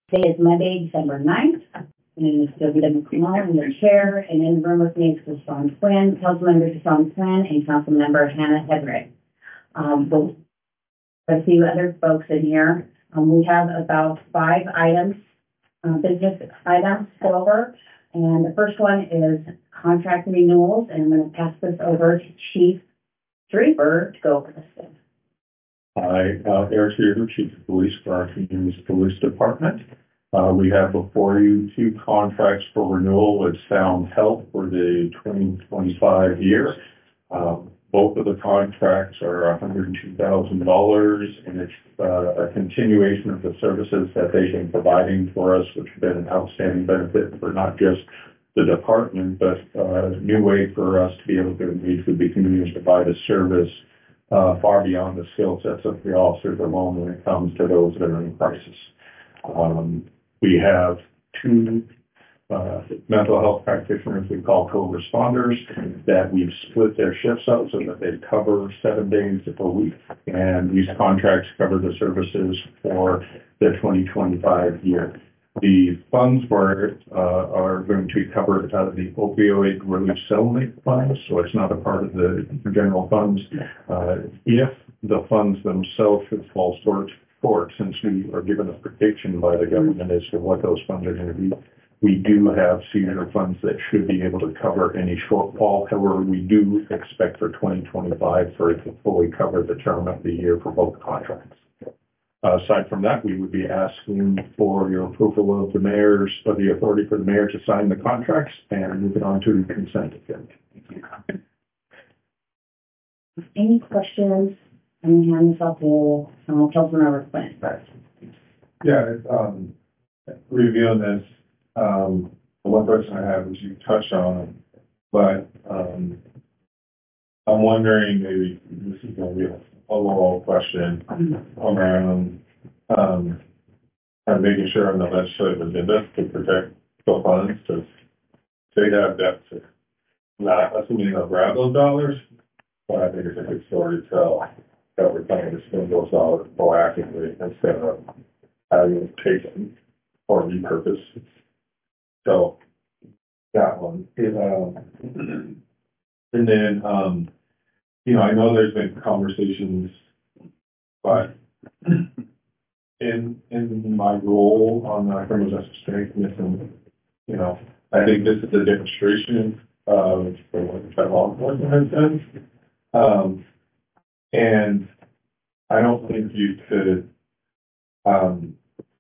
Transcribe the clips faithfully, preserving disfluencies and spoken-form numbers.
Today is Monday, December ninth. My name is Jovita McConnell, I'm the chair, and in the room with me is Deshaun Quinn, Councilmember Deshaun Quinn, and Councilmember Hannah Hedrick. Um, both a few other folks in here. Um, we have about five items, uh, business items to go over. And the first one is contract renewals, and I'm going to pass this over to Chief Draper to go over this. Hi, uh, Eric here, Chief of Police for our community's police department. Uh, we have before you two contracts for renewal with Sound Health for the twenty twenty-five year. Um, both of the contracts are one hundred two thousand dollars, and it's uh, a continuation of the services that they've been providing for us, which have been an outstanding benefit for not just the department, but uh, a new way for us to be able to engage with the community and provide a service Uh, far beyond the skill sets of the officers alone when it comes to those that are in crisis. Um, we have two uh, mental health practitioners we call co-responders that we've split their shifts up so that they cover seven days a week. And these contracts cover the services for the twenty twenty-five year. The funds for it uh, are going to be covered out of the opioid relief settlement funds, so it's not a part of the general funds. Uh, if the funds themselves should fall short, short, since we are given a prediction by the government as to what those funds are going to be, we do have senior funds that should be able to cover any shortfall. However, we do expect for twenty twenty-five for it to fully cover the term of the year for both contracts. Uh, aside from that, we would be asking for your approval of the mayor's, of the authority for the mayor to sign the contracts and move it on to the consent agenda. Any questions? I'm going to hand this off to uh, Councilmember Quinn first. Yeah, um, reviewing this, um, the one question I have is you touched on, but um, I'm wondering, maybe this is going to be a overall question around um, kind of making sure on the legislative agenda to protect the funds, because they have deficit. Not assuming they'll grab those dollars, but I think it's a good story to tell that we're trying to spend those dollars proactively instead of having them taken or repurposed. So that one. It, um, and then, um, you know, I know there's been conversations, but in in my role on the criminal justice training commission, you know, I think this is a demonstration of what federal law enforcement has done. Um, and I don't think you could um,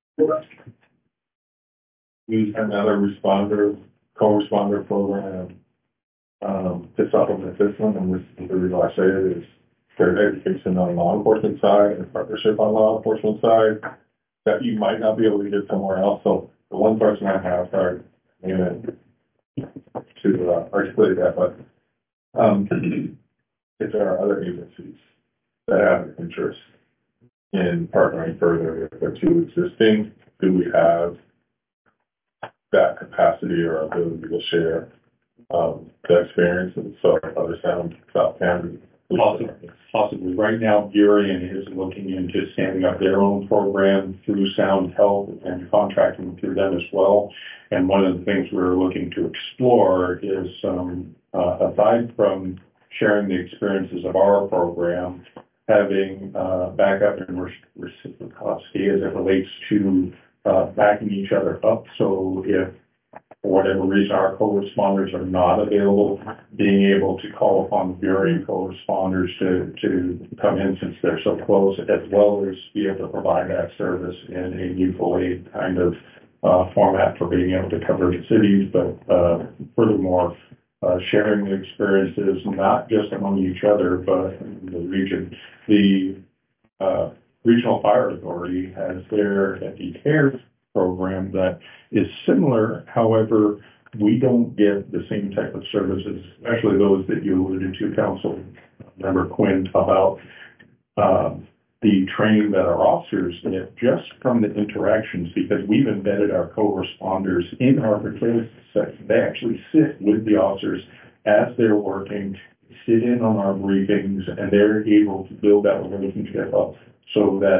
use another responder, co-responder program um, to supplement this one. And this is the reason I say it is there's education on the law enforcement side and partnership on law enforcement side that you might not be able to get somewhere else. So the one person I have, sorry, to uh, articulate that, but um, if there are other agencies that have interest in partnering further with the two existing, do we have that capacity or ability to share um, the experiences so other Sound South County? Possibly, possibly. Right now, Burien is looking into standing up their own program through Sound Health and contracting through them as well. And one of the things we're looking to explore is, um, uh, aside from sharing the experiences of our program, having uh, backup and reciprocity as it relates to uh, backing each other up. So if for whatever reason our co-responders are not available, being able to call upon the Burien co-responders to, to come in since they're so close, as well as be able to provide that service in a mutual aid kind of uh, format for being able to cover the cities, but uh, furthermore, uh, sharing the experiences not just among each other, but in the region. The uh, Regional Fire Authority has their F D CARES program that is similar. However, we don't get the same type of services, especially those that you alluded to, Council Member Quinn, about um, the training that our officers get just from the interactions, because we've embedded our co-responders in our patrol section. They actually sit with the officers as they're working, sit in on our briefings, and they're able to build that relationship up so that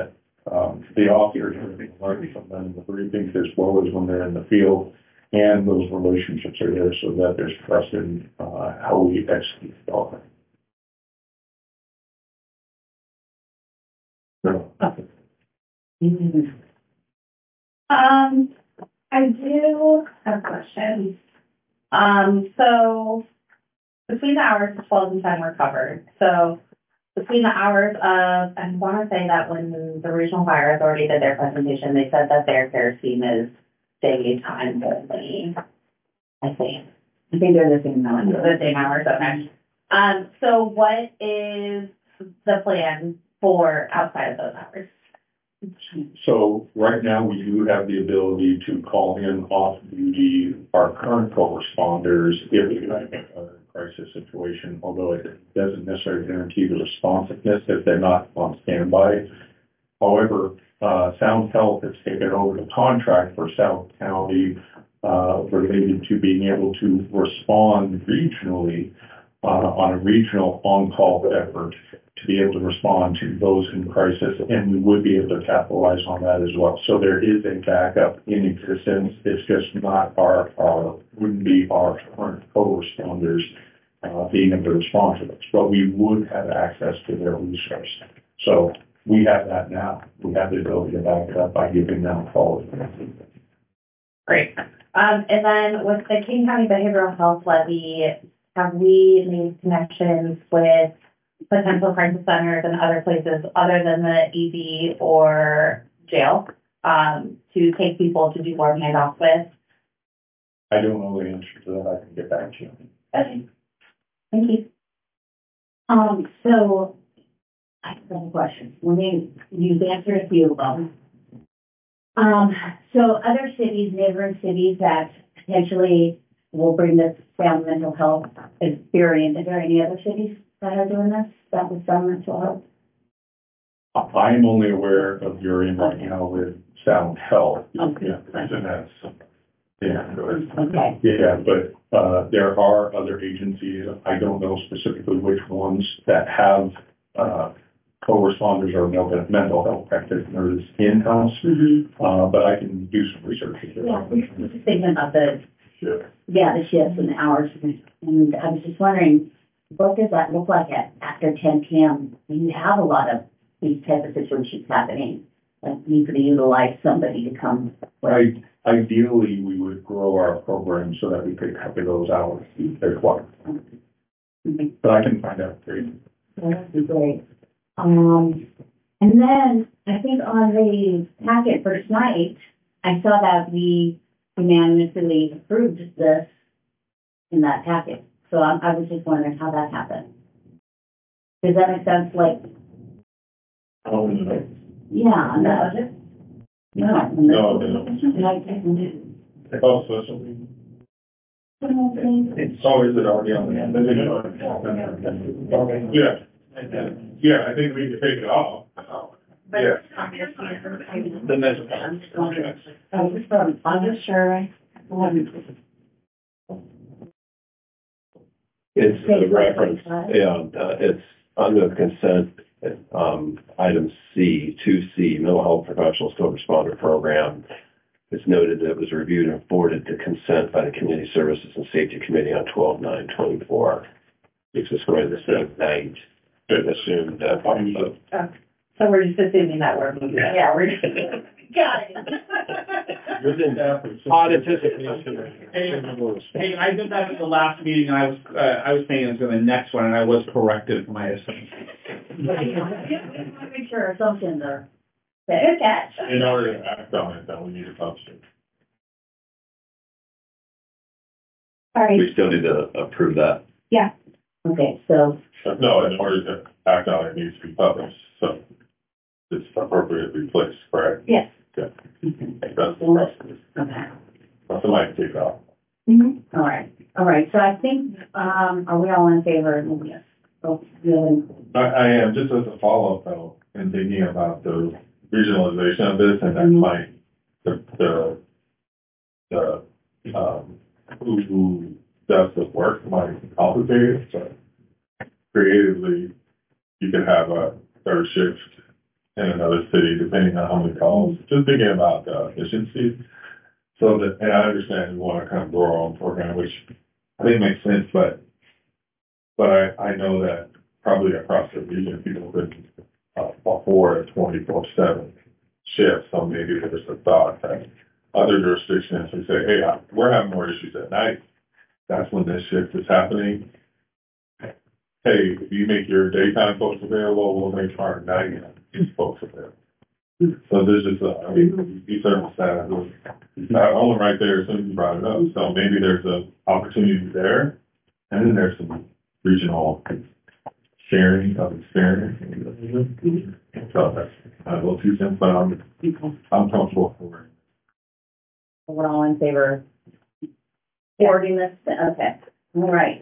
um, the officers are being learned from them in the briefings as well as when they're in the field. And those relationships are there so that there's trust in, uh, how we execute the offer. So, Um, I do have questions. Um, so between the hours of twelve and ten were covered. So between the hours of, I want to say that when the regional fire authority did their presentation, they said that their care scheme is daytime only, I think. I think they're the same amount. The same hours, okay. Um, so what is the plan for outside of those hours? So right now, we do have the ability to call in off duty our current co-responders if we have a crisis situation, although it doesn't necessarily guarantee the responsiveness if they're not on standby. However, uh, Sound Health has taken over the contract for South County, uh, related to being able to respond regionally, uh, on a regional on-call effort to be able to respond to those in crisis, and we would be able to capitalize on that as well. So there is a backup in existence. It's just not our, our, wouldn't be our current co-responders, uh, being able to respond to this, but we would have access to their resource. So we have that now. We have the ability to back it up by giving them a call. Great. Um, and then with the King County Behavioral Health Levy, have we made connections with potential crisis centers and other places other than the E D or jail, um, to take people to do more handoffs with? I don't know the answer to that. I can get back to you. Okay. Thank you. Um, so, I have some questions. When you, you've answered a few of them. Um, so other cities, neighboring cities that potentially will bring this down mental health experience, is there any other cities that are doing this, that was done mental health? I'm only aware of your in right now with Sound Health. Okay. Yeah, and that's, yeah, go ahead. Okay. Yeah, but, uh, there are other agencies, I don't know specifically which ones that have, uh, co-responders or mental mental health practitioners in-house, Mm-hmm. uh, but I can do some research. Yeah, I was just thinking about the, Sure. yeah, the shifts and the hours, and I was just wondering, what does that look like at, after ten P M? You have a lot of these type of situations happening, like you could utilize somebody to come. I, ideally, we would grow our program so that we could cover those hours as well, Mm-hmm. but I can find out for you. That'd be great. Um, and then I think on the packet for tonight, I saw that we unanimously approved this in that packet. So I, I was just wondering how that happened. Does that make sense? Like, Oh, no. yeah, on the budget? No. No, no. Like, Oh, special. It's Oh, is it already on the end? Yeah. Yeah, I think we can take it off. Yeah. The next. I was from, I'm just sure. It's a reference, yeah, uh, it's under consent, um, item C, two C, mental health professionals co-responder program. It's noted that it was reviewed and forwarded to consent by the Community Services and Safety Committee on twelve nine twenty-four. It's just going to the same night, assumed that. Uh, So we're just assuming that we're moving. Yeah, we're just, got it. Within odd anticipation. Hey, I did that at the last meeting, and I was, uh, I was thinking it was the next one, and I was corrected for my assumption. I want to make sure assumptions are. Good catch. In order to act on it, then we need a function. All right, We still need to approve that. yeah. Okay, so, No, in order to act on it, it needs to be published, so it's appropriately placed, correct? Yes. Good. okay. That's, Mm-hmm. somebody take it off. All right, all right, so I think, um, are we all in favor of moving this? Oh, really? I, I am, just as a follow-up though, in thinking about the regionalization of this and that Mhm. might, the, the, the, um, who, who does the work might be complicated, so creatively, you could have a third shift in another city, depending on how many calls, just thinking about the efficiency. So that, and I understand you want to kind of grow our own program, which I think makes sense, but, but I, I know that probably across the region, people could, uh, afford a twenty-four seven shift, so maybe there's a thought that other jurisdictions would say, hey, uh, we're having more issues at night. That's when this shift is happening. Hey, if you make your daytime folks available, we'll make our night folks available. So there's just, a, I mean, you service that, that only right there as soon as you brought it up. So maybe there's a opportunity there, and then there's some regional sharing of experience. So that's a little two cents, but I'm, I'm comfortable for it. We're all in favor of forwarding this, okay, all right.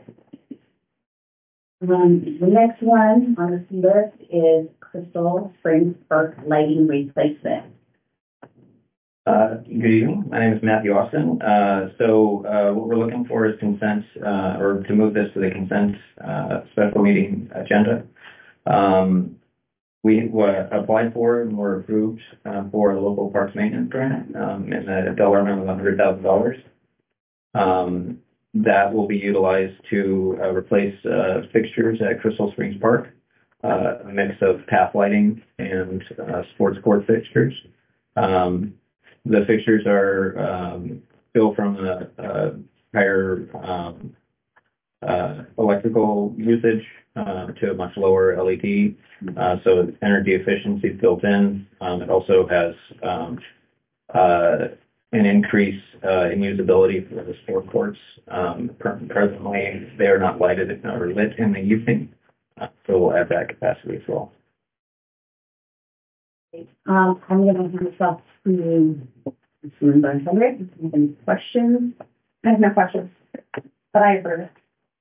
Um, the next one on this list is Crystal Springs Park lighting replacement. Uh, good evening. My name is Matthew Austin. Uh, so, uh, what we're looking for is consent, uh, or to move this to the consent, uh, special meeting agenda. Um, we uh, applied for and were approved, uh, for the local parks maintenance grant, um, in the dollar amount of one hundred thousand dollars. Um, that will be utilized to uh, replace, uh, fixtures at Crystal Springs Park, uh, a mix of path lighting and, uh, sports court fixtures. Um, The fixtures are um, built from a, a higher um, uh, electrical usage uh, to a much lower L E D, uh, so energy efficiency is built in. Um, it also has um, uh, an increase uh, in usability for the sport courts. Um, presently, they are not lighted or lit in the evening, uh, so we'll add that capacity as well. Um, I'm gonna hand this off to Member Henry. Any questions? I have no questions, but I approve it.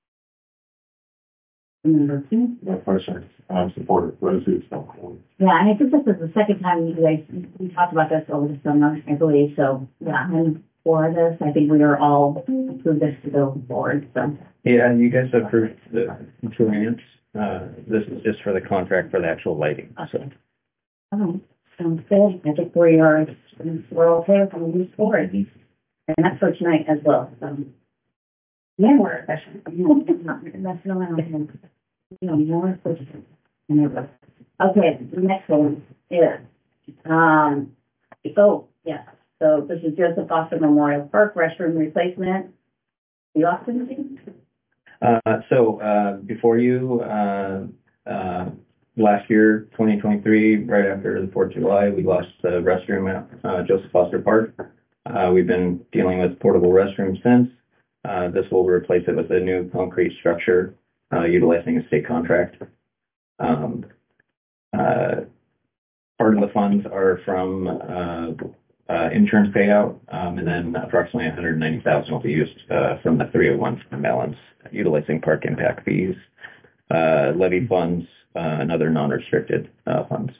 Member two? No question. I'm supportive. What is it? So, Yeah, and I think this is the second time you guys, we talked about this over the summer, I believe, so, yeah, I'm for this. I think we are all approved this to go forward, so. Yeah, you guys approved the grant. Uh, this is just for the contract for the actual lighting. So. Oh, sounds good. I think we are, we're okay with moving forward. And that's for tonight as well, so. Yeah, more efficient. That's no one. You know, more efficient. Okay, the next one is, um, oh, yeah. So this is Joseph Foster Memorial Park restroom replacement. The Austin thing? Uh, so, uh, before you, uh, uh, last year, twenty twenty-three, right after the Fourth of July, we lost the restroom at, uh, Joseph Foster Park. Uh, we've been dealing with portable restrooms since. Uh, this will replace it with a new concrete structure, uh, utilizing a state contract. Um, uh, part of the funds are from, uh, uh, insurance payout, um, and then approximately one hundred ninety thousand will be used, uh, from the three oh one fund balance, utilizing park impact fees, uh, levy funds, uh, and other non-restricted, uh, funds.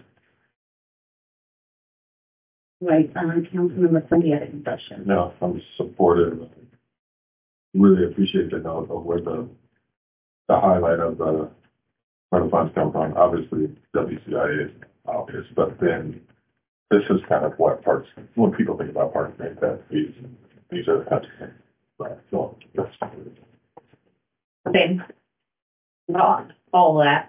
Right, um, Councilmember Cindy had a question. no, I'm supportive. Really appreciate the note of where the, the highlight of the, where the funds come from. Obviously, W C I is obvious, but then this is kind of what parks, when people think about parks, think that these, these are the kinds of things. Right, so that's. Same. Not all that.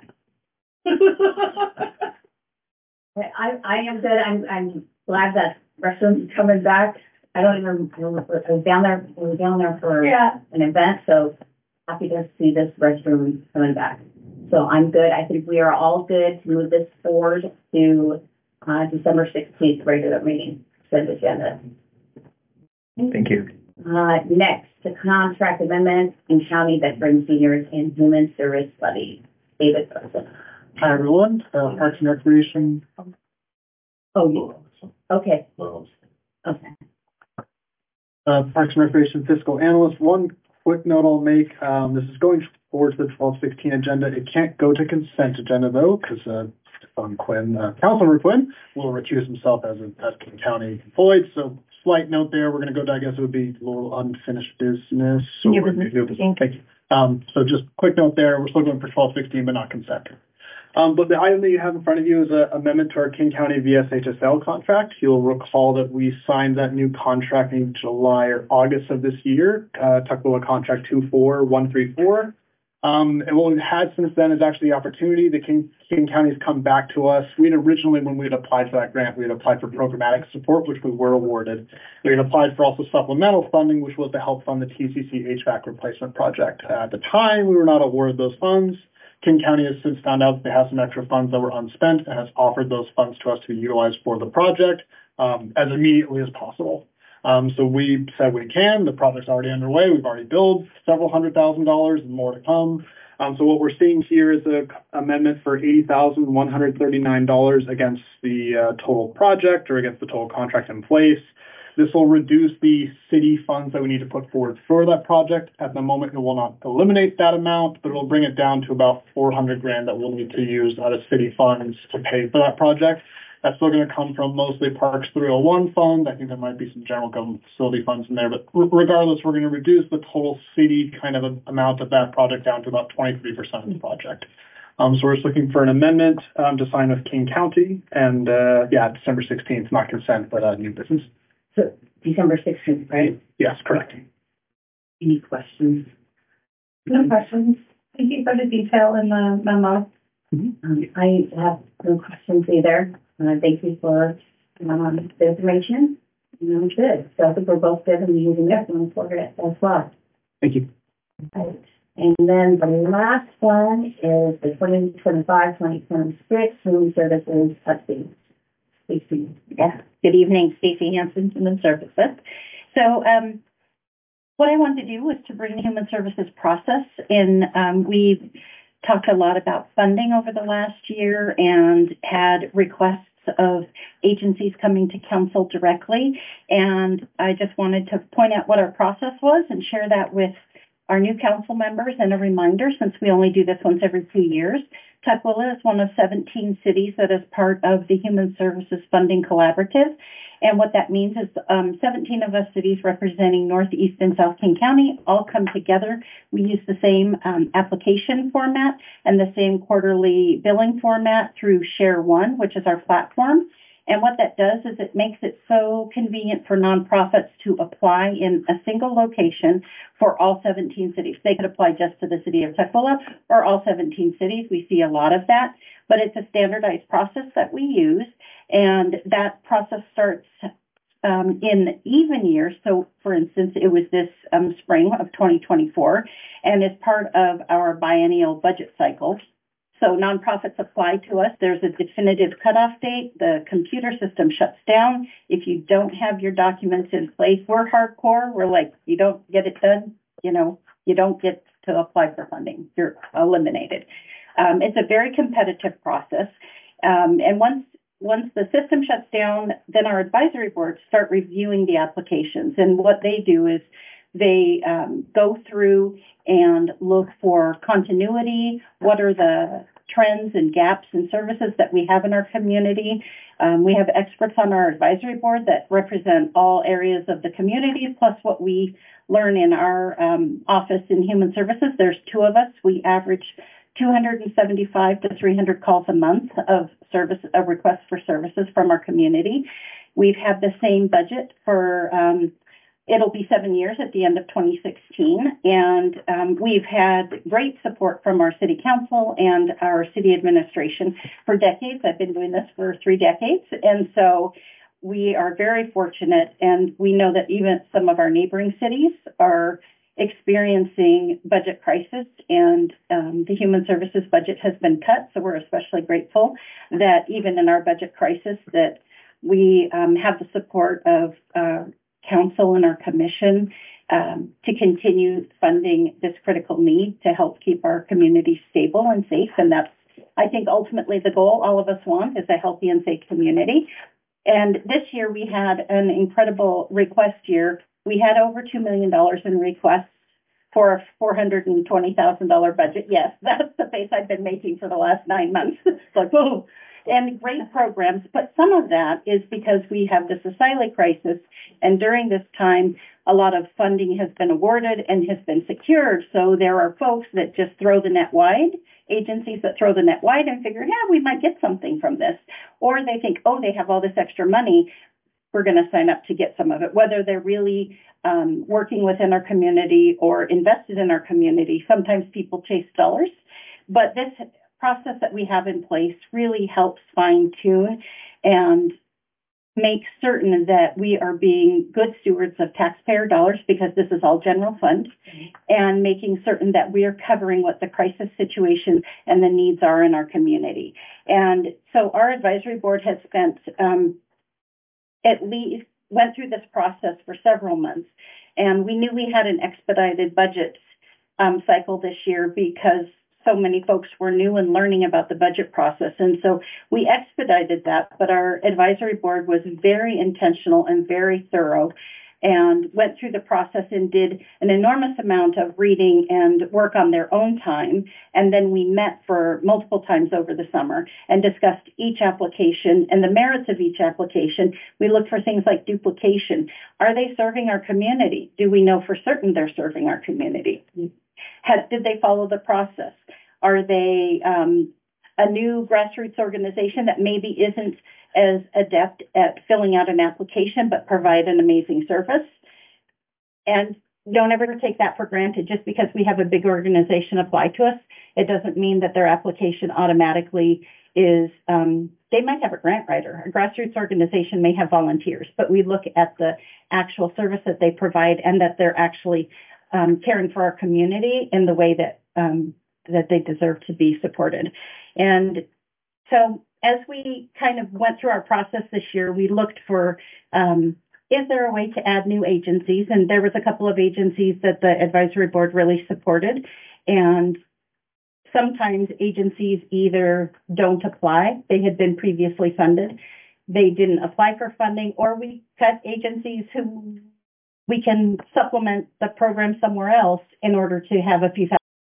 I, I am good. I'm, I'm glad that restrooms is coming back. I don't even, I was down there, I was down there for Yeah. an event, so happy to see this restroom coming back. So I'm good. I think we are all good to move this forward to, uh, December sixteenth, regular meeting, consent agenda. Thank you. Uh, next, the contract amendment in county veteran seniors and human service levy. David Wilson. Hi, everyone. Uh, Parks and Recreation. Oh, you, okay, Well, okay. Uh, Parks and Recreation Fiscal Analyst. One quick note I'll make. Um, this is going forward to the twelve sixteen agenda. It can't go to consent agenda though, because, uh, Stefan Quinn, uh, Councilmember Quinn will recuse himself as a, as King County employed. So slight note there. We're going to go to, I guess it would be a little unfinished business. New or business. new business. Thank you. Um, so just quick note there. We're still going for twelve sixteen, but not consent. Um, but the item that you have in front of you is an amendment to our King County V S H S L contract. You'll recall that we signed that new contract in July or August of this year, uh, Tukwila Contract two four one three four. Um, and what we've had since then is actually the opportunity. The King, King County has come back to us. We had originally, when we had applied for that grant, we had applied for programmatic support, which we were awarded. We had applied for also supplemental funding, which was to help fund the T C C H V A C replacement project. Uh, at the time, we were not awarded those funds. King County has since found out that they have some extra funds that were unspent and has offered those funds to us to be utilized for the project um, as immediately as possible. Um, so we said we can. The project's already underway. We've already billed several hundred thousand dollars and more to come. Um, so what we're seeing here is an amendment for eighty thousand one hundred thirty-nine dollars against the uh, total project or against the total contract in place. This will reduce the city funds that we need to put forward for that project. At the moment, it will not eliminate that amount, but it will bring it down to about four hundred grand that we'll need to use out of city funds to pay for that project. That's still going to come from mostly Parks three oh one fund. I think there might be some general government facility funds in there, but regardless, we're going to reduce the total city kind of amount of that project down to about twenty-three percent of the project. Um, so we're just looking for an amendment um, to sign with King County, and uh, yeah, December sixteenth, not consent, but uh, new business. So December sixteenth, right? Yes, correct. Any questions? No questions. Thank you for the detail in the memo. Mm-hmm. Um, I have no questions either. Uh, thank you for um, the information. Um, good. So I think we're both good in using that one for it as well. Thank you. Right. And then the last one is the twenty twenty-five twenty twenty-six Human Services update. Stacey. Yeah. Good evening, Stacey Hansen, Human Services. So um, what I wanted to do was to bring the Human Services process in. Um, we talked a lot about funding over the last year and had requests of agencies coming to council directly. And I just wanted to point out what our process was and share that with our new council members. And a reminder, since we only do this once every two years, Tukwila is one of seventeen cities that is part of the Human Services Funding Collaborative. And what that means is um, seventeen of us cities representing Northeast and South King County all come together. We use the same um, application format and the same quarterly billing format through Share One, which is our platform. And what that does is it makes it so convenient for nonprofits to apply in a single location for all seventeen cities. They could apply just to the city of Tukwila or all seventeen cities. We see a lot of that, but it's a standardized process that we use. And that process starts um, in even years. So, for instance, it was this um, spring of twenty twenty-four and is part of our biennial budget cycle. So nonprofits apply to us. There's a definitive cutoff date. The computer system shuts down. If you don't have your documents in place, we're hardcore. We're like, you don't get it done, you know, you don't get to apply for funding. You're eliminated. Um, it's a very competitive process. Um, and once Once the system shuts down, then our advisory boards start reviewing the applications. And what they do is they um, go through and look for continuity. What are the trends and gaps in services that we have in our community? Um, we have experts on our advisory board that represent all areas of the community, plus what we learn in our um, office in Human Services. There's two of us. We average two hundred seventy-five to three hundred calls a month of service, of requests for services from our community. We've had the same budget for, um, it'll be seven years at the end of twenty sixteen. And um, we've had great support from our city council and our city administration for decades. I've been doing this for three decades. And so we are very fortunate. And we know that even some of our neighboring cities are experiencing budget crisis, and um, the Human Services budget has been cut. So we're especially grateful that even in our budget crisis that we um, have the support of uh, council and our commission um, to continue funding this critical need to help keep our community stable and safe. And that's, I think, ultimately the goal all of us want is a healthy and safe community. And this year we had an incredible request year. We had over two million dollars in requests for a four hundred twenty thousand dollars budget. Yes, that's the face I've been making for the last nine months. It's like, oh. and great programs, but some of that is because we have this asylum crisis, and during this time, a lot of funding has been awarded and has been secured, so there are folks that just throw the net wide, agencies that throw the net wide and figure, yeah, we might get something from this, or they think, oh, they have all this extra money, we're going to sign up to get some of it, whether they're really um, working within our community or invested in our community. Sometimes people chase dollars, but this process that we have in place really helps fine tune and make certain that we are being good stewards of taxpayer dollars, because this is all general fund, and making certain that we are covering what the crisis situation and the needs are in our community. And so our advisory board has spent um, at least went through this process for several months, and we knew we had an expedited budget um, cycle this year because so many folks were new and learning about the budget process. And so we expedited that, but our advisory board was very intentional and very thorough and went through the process and did an enormous amount of reading and work on their own time. And then we met for multiple times over the summer and discussed each application and the merits of each application. We looked for things like duplication. Are they serving our community? Do we know for certain they're serving our community? Had, did they follow the process? Are they um, a new grassroots organization that maybe isn't as adept at filling out an application but provide an amazing service? And don't ever take that for granted. Just because we have a big organization apply to us, it doesn't mean that their application automatically is, um, they might have a grant writer. A grassroots organization may have volunteers, but we look at the actual service that they provide and that they're actually um, caring for our community in the way that um, that they deserve to be supported. And so as we kind of went through our process this year, we looked for, um, is there a way to add new agencies? And there was a couple of agencies that the advisory board really supported. And sometimes agencies either don't apply, they had been previously funded, they didn't apply for funding, or we cut agencies who we can supplement the program somewhere else in order to have a few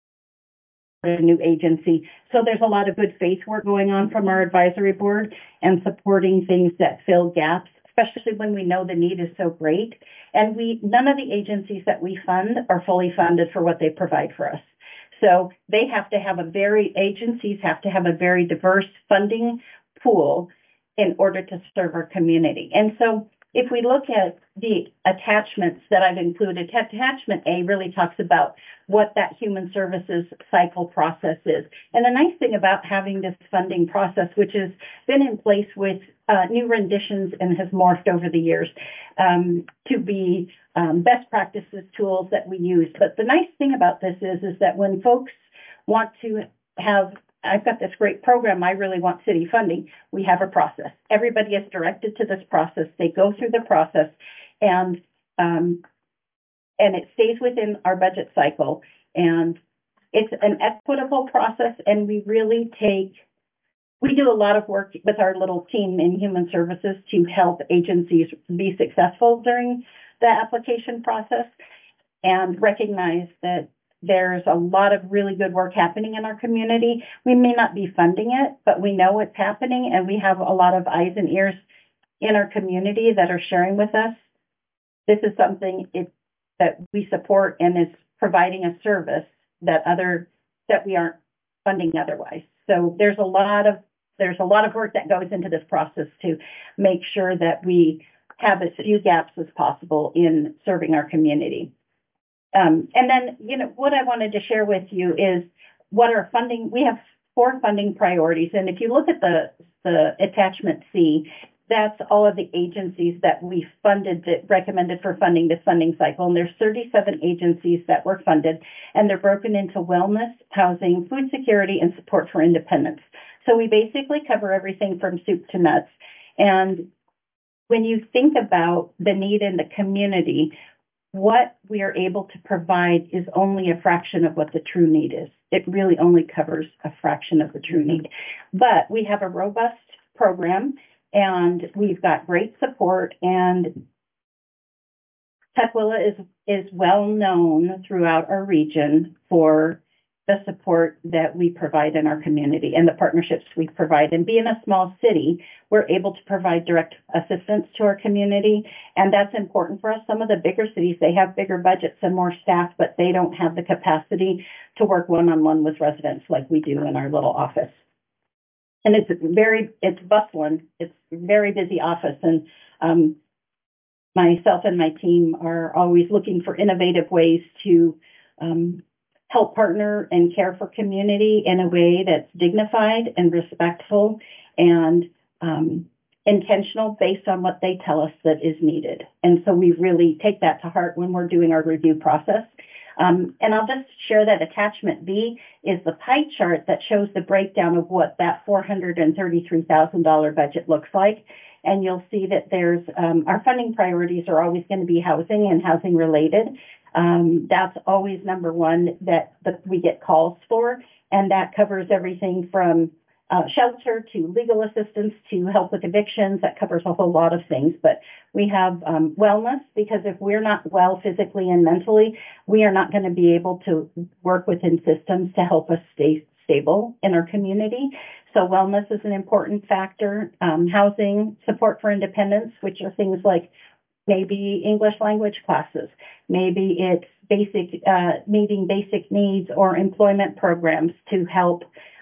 a new agency. So there's a lot of good faith work going on from our advisory board and supporting things that fill gaps, especially when we know the need is so great. And we, none of the agencies that we fund are fully funded for what they provide for us. So they have to have a very, agencies have to have a very diverse funding pool in order to serve our community. And so if we look at the attachments that I've included, attachment A really talks about what that human services cycle process is. And the nice thing about having this funding process, which has been in place with uh, new renditions and has morphed over the years um, to be um, best practices tools that we use. But the nice thing about this is, is that when folks want to have, I've got this great program, I really want city funding, we have a process. Everybody is directed to this process. They go through the process, and um, and it stays within our budget cycle. And it's an equitable process, and we really take, we do a lot of work with our little team in human services to help agencies be successful during the application process and recognize that there's a lot of really good work happening in our community. We may not be funding it, but we know it's happening, and we have a lot of eyes and ears in our community that are sharing with us. This is something it, that we support and is providing a service that other that we aren't funding otherwise. So there's a lot of there's a lot of work that goes into this process to make sure that we have as few gaps as possible in serving our community. Um, and then, you know, what I wanted to share with you is what our funding, we have four funding priorities. And if you look at the, the attachment C, that's all of the agencies that we funded, that recommended for funding this funding cycle. And there's thirty-seven agencies that were funded, and they're broken into wellness, housing, food security, and support for independence. So we basically cover everything from soup to nuts. And when you think about the need in the community, what we are able to provide is only a fraction of what the true need is. It really only covers a fraction of the true need. But we have a robust program, and we've got great support, and Tukwila is, is well known throughout our region for the support that we provide in our community and the partnerships we provide. And being a small city, we're able to provide direct assistance to our community, and that's important for us. Some of the bigger cities, they have bigger budgets and more staff, but they don't have the capacity to work one-on-one with residents like we do in our little office. And it's very, it's bustling. It's a very busy office, and um, myself and my team are always looking for innovative ways to um, help partner and care for community in a way that's dignified and respectful and um, intentional based on what they tell us that is needed. And so we really take that to heart when we're doing our review process. Um, and I'll just share that attachment B is the pie chart that shows the breakdown of what that four hundred thirty-three thousand dollars budget looks like. And you'll see that there's, um, our funding priorities are always going to be housing and housing related. Um, that's always number one that, that we get calls for. And that covers everything from uh, shelter to legal assistance to help with evictions. That covers a whole lot of things. But we have um, wellness, because if we're not well physically and mentally, we are not going to be able to work within systems to help us stay stable in our community. So wellness is an important factor. Um, housing, support for independence, which are things like maybe English language classes. Maybe it's basic, uh, meeting basic needs or employment programs to help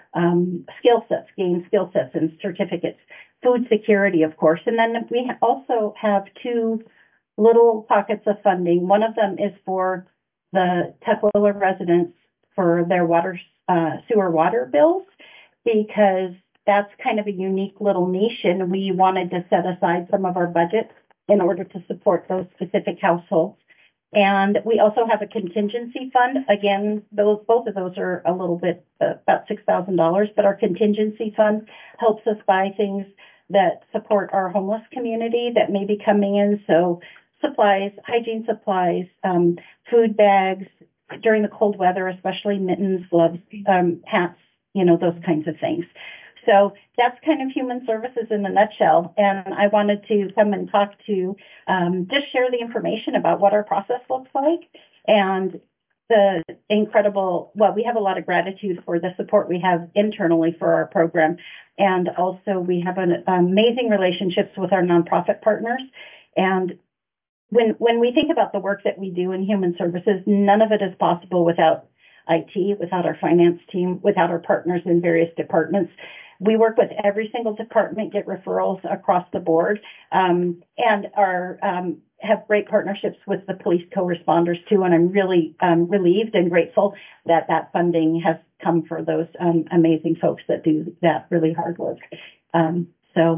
um, skill sets, gain skill sets and certificates. Food security, of course. And then we also have two little pockets of funding. One of them is for the Tukwila residents for their water, uh, sewer water bills, because that's kind of a unique little niche, and we wanted to set aside some of our budget in order to support those specific households. And we also have a contingency fund. Again, those both of those are a little bit, uh, about six thousand dollars, but our contingency fund helps us buy things that support our homeless community that may be coming in. So supplies, hygiene supplies, um, food bags, during the cold weather, especially mittens, gloves, um, hats, you know, those kinds of things. So that's kind of human services in a nutshell. And I wanted to come and talk to, um, just share the information about what our process looks like and the incredible, well, we have a lot of gratitude for the support we have internally for our program. And also we have an amazing relationships with our nonprofit partners. And when, when we think about the work that we do in human services, none of it is possible without I T, without our finance team, without our partners in various departments. We work with every single department, get referrals across the board, um, and are um, have great partnerships with the police co-responders too. And I'm really um, relieved and grateful that that funding has come for those um, amazing folks that do that really hard work. Um, so,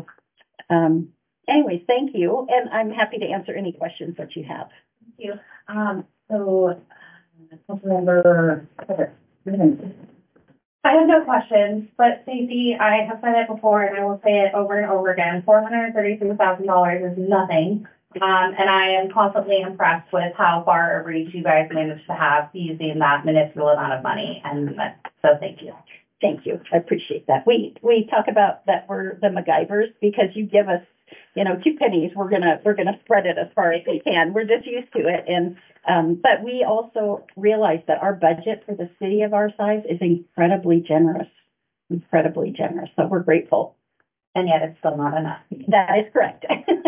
um, anyways, thank you, and I'm happy to answer any questions that you have. Thank you. Um, so. Councilmember, I have no questions, but Stacey, I have said it before and I will say it over and over again. four hundred thirty-three thousand dollars is nothing. Um, and I am constantly impressed with how far a reach you guys managed to have using that minuscule amount of money. And so thank you. Thank you. I appreciate that. We, we talk about that we're the MacGyvers because you give us, you know, two pennies. We're going to, we're going to spread it as far as we can. We're just used to it. And, um, but we also realize that our budget for the city of our size is incredibly generous, incredibly generous. So we're grateful. And yet it's still not enough. That is correct.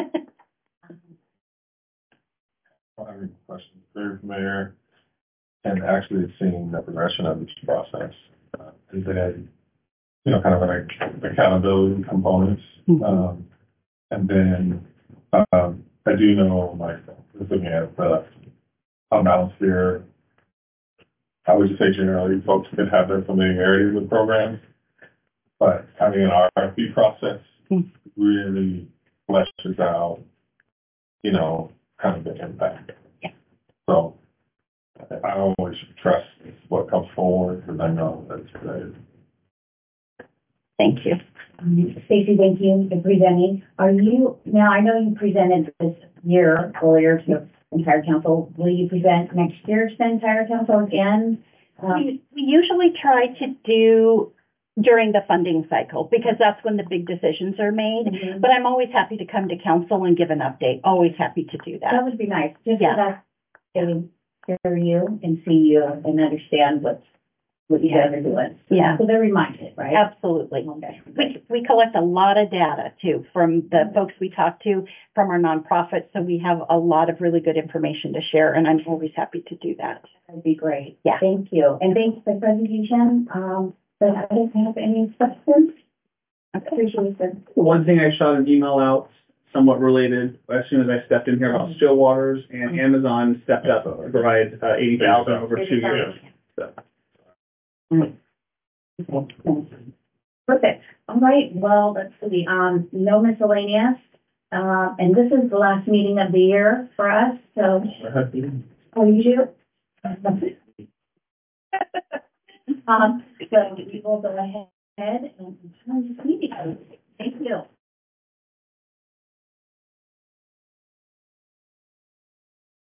I have a question for Mayor, and actually seeing the progression of this process, uh, and then, you know, kind of like accountability components. Mm-hmm. Um, and then, um, I do know, like, just looking at the amounts here, I would just say generally folks can have their familiarity with programs, but having an R F P process mm-hmm. really fleshes out, you know, kind of the impact. Yeah. So I always trust what comes forward because I know that's good. Thank you. Um, Stacey, thank you for presenting. Are you, now I know you presented this year earlier to the entire council. Will you present next year to the entire council again? Um, we, we usually try to do during the funding cycle because that's when the big decisions are made. Mm-hmm. But I'm always happy to come to council and give an update. Always happy to do that. That would be nice. Just yeah. so that they hear you and see you and understand what's what you guys are doing. Yeah. So they're reminded, right? Absolutely. Okay. We, we collect a lot of data too from the folks we talk to, from our nonprofits. So we have a lot of really good information to share, and I'm always happy to do that. That'd be great. Yeah. Thank you. And thanks for the presentation. Um, does anyone have any questions? Appreciate it. One thing I shot an email out, somewhat related, as soon as I stepped in here about still waters, and Amazon stepped up to provide uh, eighty thousand over two years. So. Perfect. All right. Well, let's see. Um, no miscellaneous. Uh, and this is the last meeting of the year for us. So, oh, you do? um, so we will go ahead and, and just meeting. Thank you.